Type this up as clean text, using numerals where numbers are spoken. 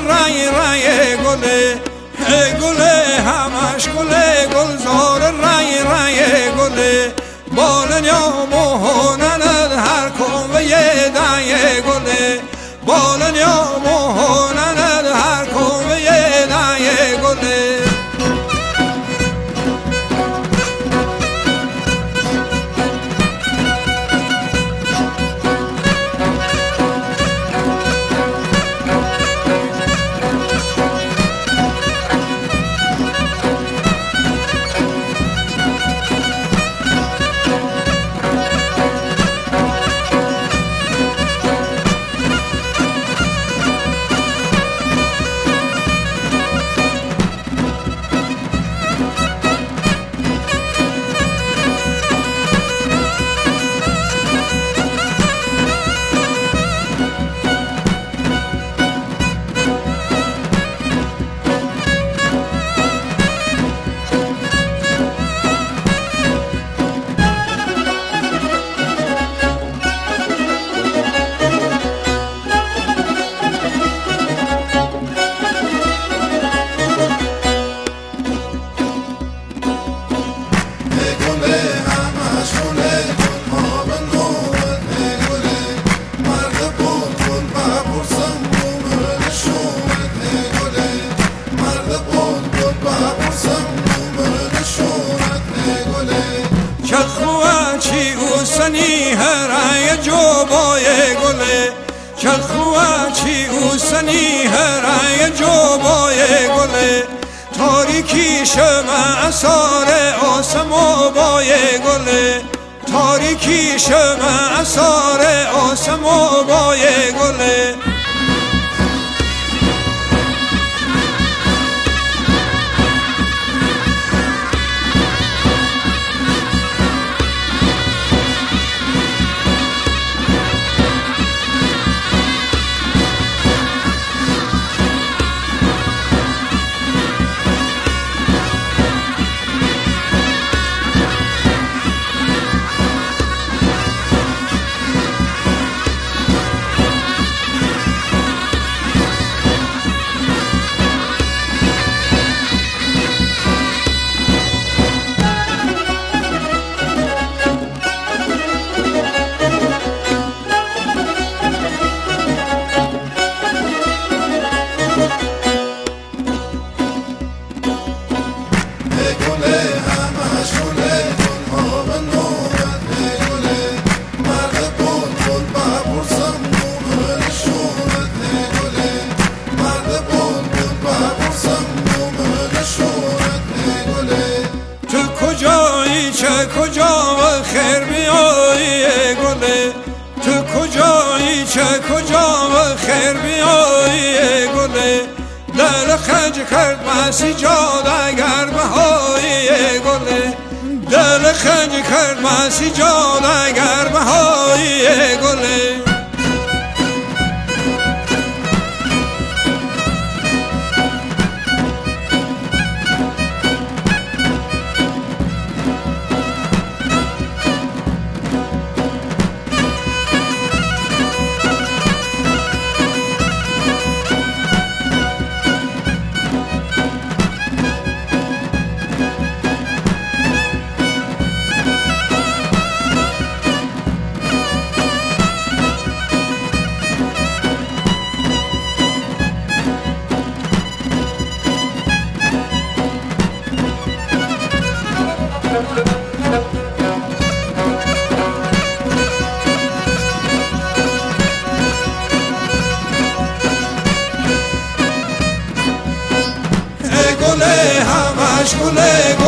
رنگ رنگ گله، گله همش گله، گلزار رنگ رنگ گله، بالن یا مهونند هر کن یه دنگ گله، بالن یا مهونند هر کن یه دنگ گله. سنی هرای جو بای گله، چخوا چی او سنی هرای جو بای گله، تاریکی شمع اثار آسمو بای گله، تاریکی شمع اثار آسمو بای گله. چه کجا و خیر بیایی گله، تو کجایی چه کجا و خیر بیایی گله، دل خنج کرد مسی جاد اگر بهایی گله، دل خنج کرد مسی جاد اگر بهایی گله. گله همش گله